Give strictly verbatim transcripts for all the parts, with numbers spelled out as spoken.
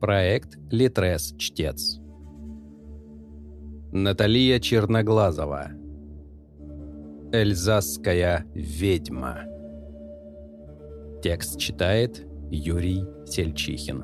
Проект Литрес-Чтец. Наталья Черноглазова. Эльзасская ведьма. Текст читает Юрий Сельчихин.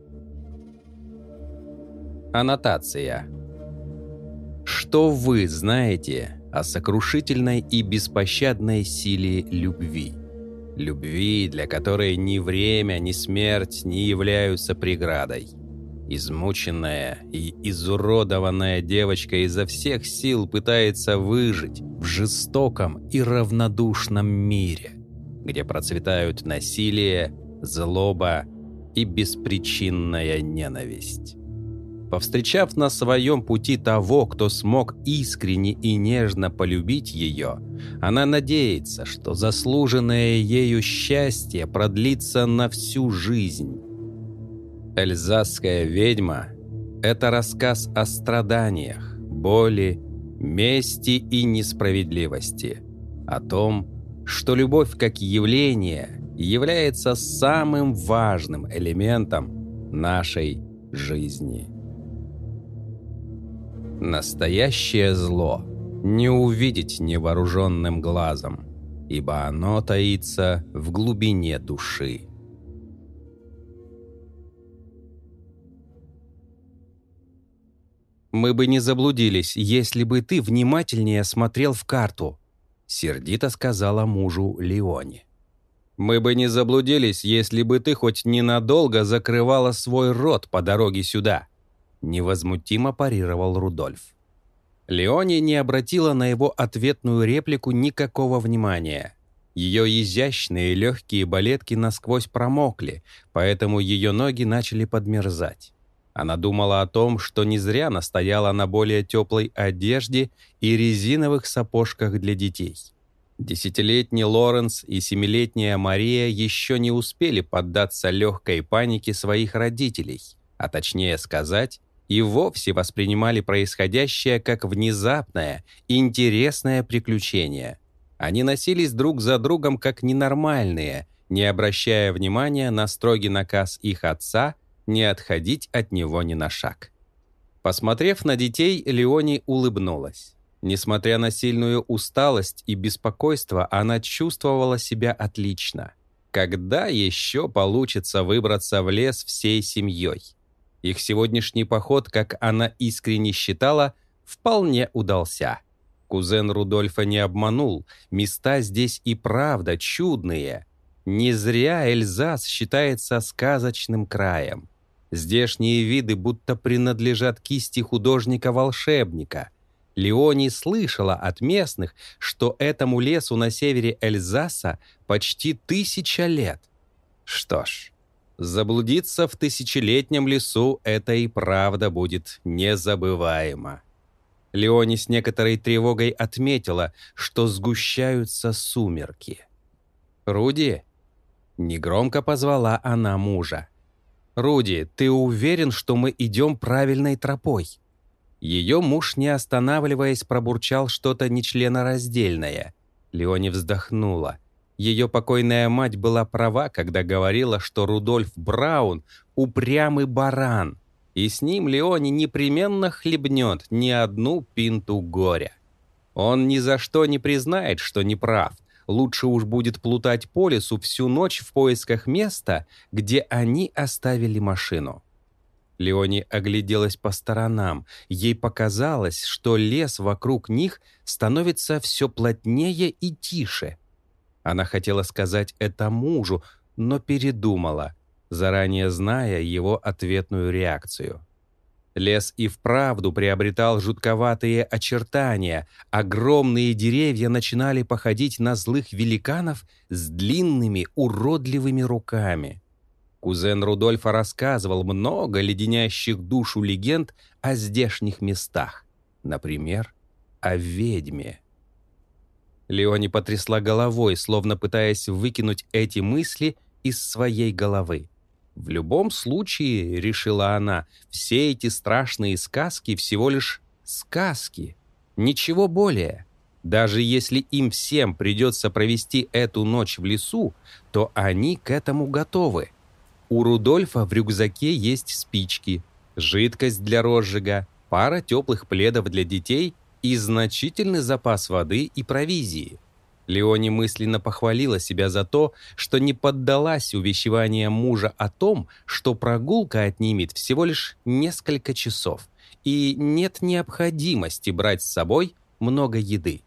Аннотация. Что вы знаете о сокрушительной и беспощадной силе любви? Любви, для которой ни время, ни смерть не являются преградой. Измученная и изуродованная девочка изо всех сил пытается выжить в жестоком и равнодушном мире, где процветают насилие, злоба и беспричинная ненависть. Повстречав на своем пути того, кто смог искренне и нежно полюбить ее, она надеется, что заслуженное ею счастье продлится на всю жизнь. «Эльзасская ведьма» — это рассказ о страданиях, боли, мести и несправедливости, о том, что любовь как явление является самым важным элементом нашей жизни. Настоящее зло не увидеть невооруженным глазом, ибо оно таится в глубине души. «Мы бы не заблудились, если бы ты внимательнее смотрел в карту», — сердито сказала мужу Леони. «Мы бы не заблудились, если бы ты хоть ненадолго закрывала свой рот по дороге сюда», — невозмутимо парировал Рудольф. Леони не обратила на его ответную реплику никакого внимания. Ее изящные легкие балетки насквозь промокли, поэтому ее ноги начали подмерзать. Она думала о том, что не зря настояла на более теплой одежде и резиновых сапожках для детей. Десятилетний Лоренс и семилетняя Мария еще не успели поддаться легкой панике своих родителей, а точнее сказать, и вовсе воспринимали происходящее как внезапное и интересное приключение. Они носились друг за другом как ненормальные, не обращая внимания на строгий наказ их отца не отходить от него ни на шаг. Посмотрев на детей, Леони улыбнулась. Несмотря на сильную усталость и беспокойство, она чувствовала себя отлично. Когда еще получится выбраться в лес всей семьей? Их сегодняшний поход, как она искренне считала, вполне удался. Кузен Рудольфа не обманул, места здесь и правда чудные. Не зря Эльзас считается сказочным краем. Здешние виды будто принадлежат кисти художника-волшебника. Леони слышала от местных, что этому лесу на севере Эльзаса почти тысяча лет. Что ж, заблудиться в тысячелетнем лесу — это и правда будет незабываемо. Леони с некоторой тревогой отметила, что сгущаются сумерки. «Руди?» — негромко позвала она мужа. «Руди, ты уверен, что мы идем правильной тропой?» Ее муж, не останавливаясь, пробурчал что-то нечленораздельное. Леони вздохнула. Ее покойная мать была права, когда говорила, что Рудольф Браун — упрямый баран, и с ним Леони непременно хлебнет не одну пинту горя. Он ни за что не признает, что не прав. Лучше уж будет плутать по лесу всю ночь в поисках места, где они оставили машину. Леони огляделась по сторонам. Ей показалось, что лес вокруг них становится все плотнее и тише. Она хотела сказать это мужу, но передумала, заранее зная его ответную реакцию. Лес и вправду приобретал жутковатые очертания. Огромные деревья начинали походить на злых великанов с длинными уродливыми руками. Кузен Рудольфа рассказывал много леденящих душу легенд о здешних местах. Например, о ведьме. Леони потрясла головой, словно пытаясь выкинуть эти мысли из своей головы. В любом случае, решила она, все эти страшные сказки всего лишь сказки. Ничего более. Даже если им всем придется провести эту ночь в лесу, то они к этому готовы. У Рудольфа в рюкзаке есть спички, жидкость для розжига, пара теплых пледов для детей и значительный запас воды и провизии. Леони мысленно похвалила себя за то, что не поддалась увещеваниям мужа о том, что прогулка отнимет всего лишь несколько часов, и нет необходимости брать с собой много еды.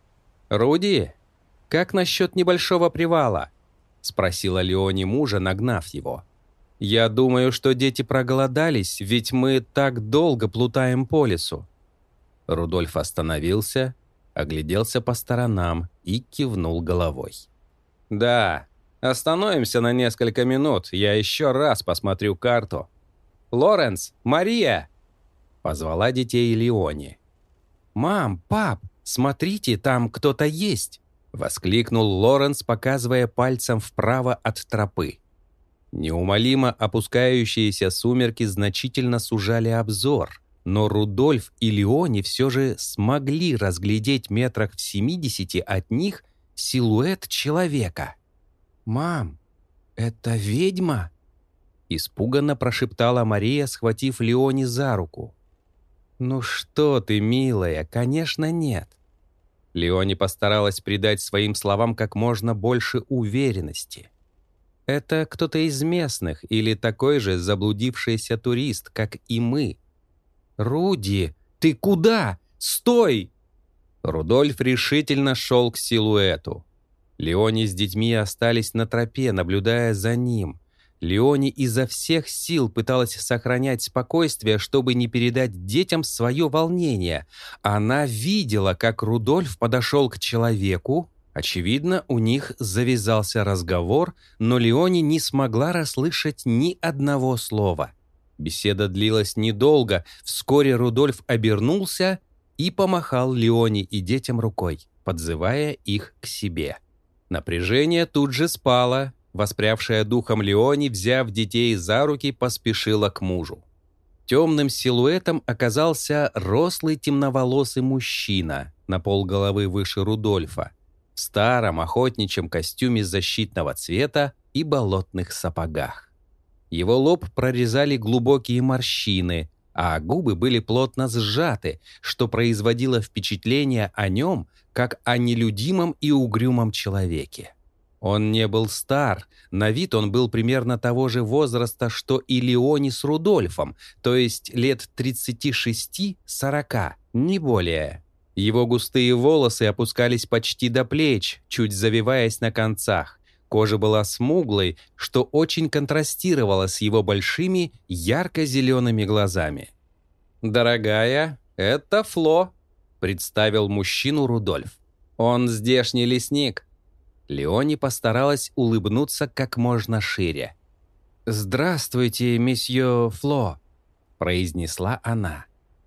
«Руди, как насчет небольшого привала?» — спросила Леони мужа, нагнав его. «Я думаю, что дети проголодались, ведь мы так долго плутаем по лесу». Рудольф остановился, огляделся по сторонам и кивнул головой. «Да, остановимся на несколько минут, я еще раз посмотрю карту. Лоренс, Мария!» — позвала детей Леони. «Мам, пап, смотрите, там кто-то есть!» — воскликнул Лоренс, показывая пальцем вправо от тропы. Неумолимо опускающиеся сумерки значительно сужали обзор, но Рудольф и Леони все же смогли разглядеть метрах в семидесяти от них силуэт человека. «Мам, это ведьма?» — испуганно прошептала Мария, схватив Леони за руку. «Ну что ты, милая, конечно, нет». Леони постаралась придать своим словам как можно больше уверенности. «Это кто-то из местных или такой же заблудившийся турист, как и мы». «Руди, ты куда? Стой!» Рудольф решительно шел к силуэту. Леони с детьми остались на тропе, наблюдая за ним. Леони изо всех сил пыталась сохранять спокойствие, чтобы не передать детям свое волнение. Она видела, как Рудольф подошел к человеку. Очевидно, у них завязался разговор, но Леони не смогла расслышать ни одного слова. Беседа длилась недолго. Вскоре Рудольф обернулся и помахал Леони и детям рукой, подзывая их к себе. Напряжение тут же спало. Воспрявшая духом Леони, взяв детей за руки, поспешила к мужу. Темным силуэтом оказался рослый темноволосый мужчина, на полголовы выше Рудольфа, в старом охотничьем костюме защитного цвета и болотных сапогах. Его лоб прорезали глубокие морщины, а губы были плотно сжаты, что производило впечатление о нем, как о нелюдимом и угрюмом человеке. Он не был стар, на вид он был примерно того же возраста, что и Леони с Рудольфом, то есть лет тридцати шести-сорока, не более. Его густые волосы опускались почти до плеч, чуть завиваясь на концах. Кожа была смуглой, что очень контрастировало с его большими ярко-зелеными глазами. «Дорогая, это Фло», — представил мужчину Рудольф. «Он здешний лесник». Леони постаралась улыбнуться как можно шире. «Здравствуйте, месье Фло», — произнесла она.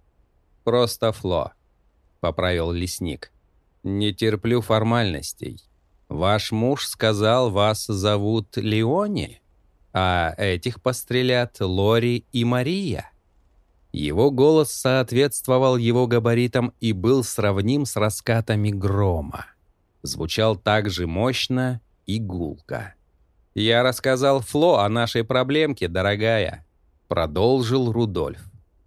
«Просто Фло», — поправил лесник. «Не терплю формальностей. Ваш муж сказал, вас зовут Леони, а этих пострелят Лори и Мария». Его голос соответствовал его габаритам и был сравним с раскатами грома. Звучал так же мощно и гулко. «Я рассказал Фло о нашей проблемке, дорогая», — продолжил Рудольф.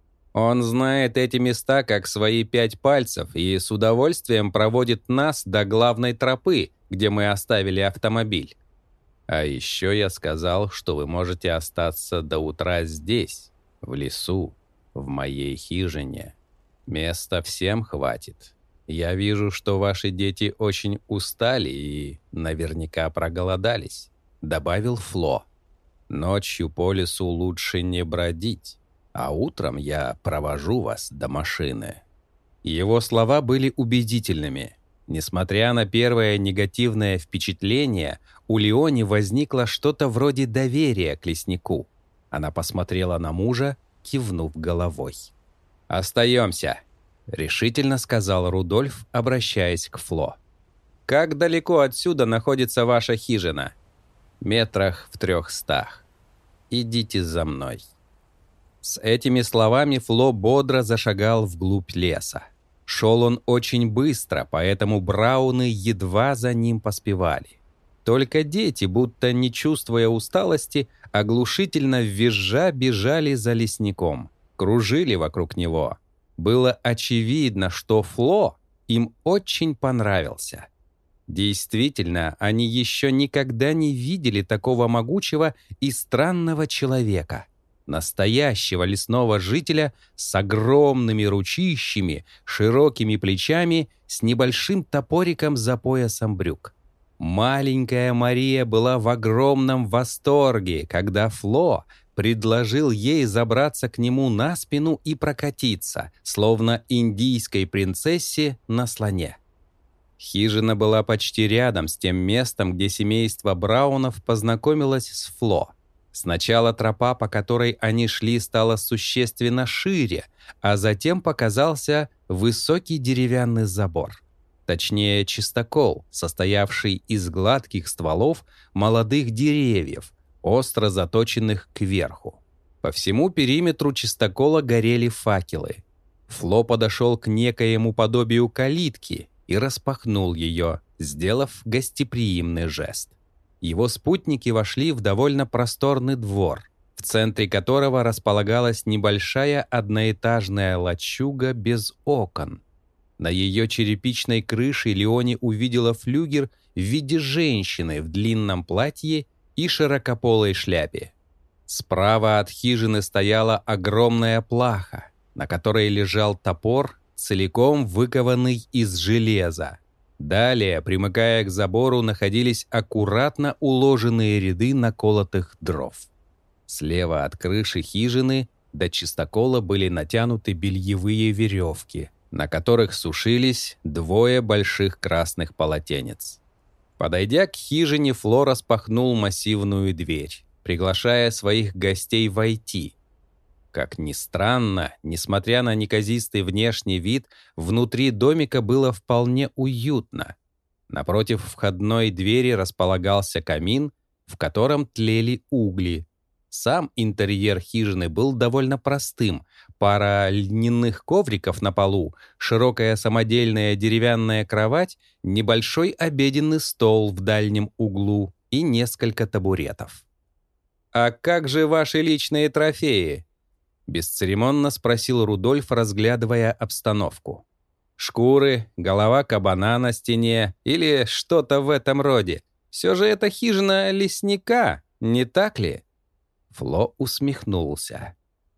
«Он знает эти места как свои пять пальцев и с удовольствием проводит нас до главной тропы, где мы оставили автомобиль. А еще я сказал, что вы можете остаться до утра здесь, в лесу, в моей хижине. Места всем хватит. Я вижу, что ваши дети очень устали и наверняка проголодались», — добавил Фло. «Ночью по лесу лучше не бродить, а утром я провожу вас до машины». Его слова были убедительными. Несмотря на первое негативное впечатление, у Леони возникло что-то вроде доверия к леснику. Она посмотрела на мужа, кивнув головой. «Остаемся», — решительно сказал Рудольф, обращаясь к Фло. «Как далеко отсюда находится ваша хижина?» «Метрах в трехстах. Идите за мной». С этими словами Фло бодро зашагал вглубь леса. Шел он очень быстро, поэтому брауны едва за ним поспевали. Только дети, будто не чувствуя усталости, оглушительно визжа бежали за лесником, кружили вокруг него. Было очевидно, что Фло им очень понравился. Действительно, они еще никогда не видели такого могучего и странного человека. Настоящего лесного жителя с огромными ручищами, широкими плечами, с небольшим топориком за поясом брюк. Маленькая Мария была в огромном восторге, когда Фло предложил ей забраться к нему на спину и прокатиться, словно индийской принцессе на слоне. Хижина была почти рядом с тем местом, где семейство Браунов познакомилось с Фло. Сначала тропа, по которой они шли, стала существенно шире, а затем показался высокий деревянный забор. Точнее, чистокол, состоявший из гладких стволов молодых деревьев, остро заточенных кверху. По всему периметру чистокола горели факелы. Фло подошел к некоему подобию калитки и распахнул ее, сделав гостеприимный жест. Его спутники вошли в довольно просторный двор, в центре которого располагалась небольшая одноэтажная лачуга без окон. На ее черепичной крыше Леони увидела флюгер в виде женщины в длинном платье и широкополой шляпе. Справа от хижины стояла огромная плаха, на которой лежал топор, целиком выкованный из железа. Далее, примыкая к забору, находились аккуратно уложенные ряды наколотых дров. Слева от крыши хижины до чистокола были натянуты бельевые веревки, на которых сушились двое больших красных полотенец. Подойдя к хижине, Фло распахнул массивную дверь, приглашая своих гостей войти. Как ни странно, несмотря на неказистый внешний вид, внутри домика было вполне уютно. Напротив входной двери располагался камин, в котором тлели угли. Сам интерьер хижины был довольно простым. Пара льняных ковриков на полу, широкая самодельная деревянная кровать, небольшой обеденный стол в дальнем углу и несколько табуретов. «А как же ваши личные трофеи?» — бесцеремонно спросил Рудольф, разглядывая обстановку. «Шкуры, голова кабана на стене или что-то в этом роде. Все же это хижина лесника, не так ли?» Фло усмехнулся.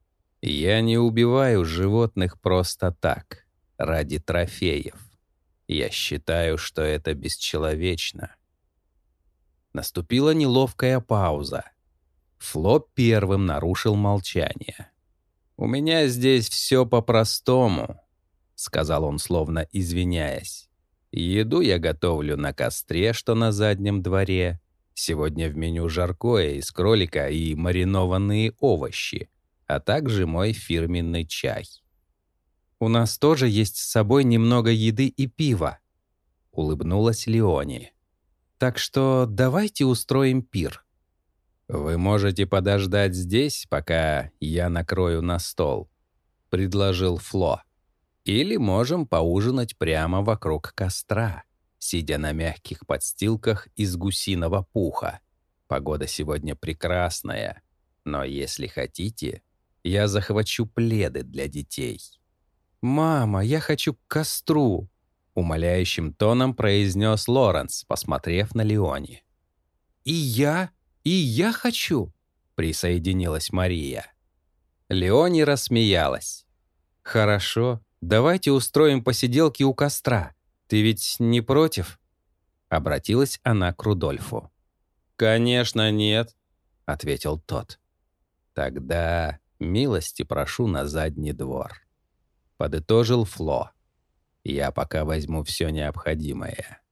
«Я не убиваю животных просто так, ради трофеев. Я считаю, что это бесчеловечно». Наступила неловкая пауза. Фло первым нарушил молчание. «У меня здесь все по-простому», — сказал он, словно извиняясь. «Еду я готовлю на костре, что на заднем дворе. Сегодня в меню жаркое из кролика и маринованные овощи, а также мой фирменный чай». «У нас тоже есть с собой немного еды и пива», — улыбнулась Леони. «Так что давайте устроим пир». «Вы можете подождать здесь, пока я накрою на стол», — предложил Фло. «Или можем поужинать прямо вокруг костра, сидя на мягких подстилках из гусиного пуха. Погода сегодня прекрасная, но если хотите, я захвачу пледы для детей». «Мама, я хочу к костру», — умоляющим тоном произнес Лоренс, посмотрев на Леони. «И я, и я хочу», — присоединилась Мария. Леони рассмеялась. «Хорошо, давайте устроим посиделки у костра. Ты ведь не против?» Обратилась она к Рудольфу. «Конечно нет», — ответил тот. «Тогда милости прошу на задний двор», — подытожил Фло. «Я пока возьму все необходимое».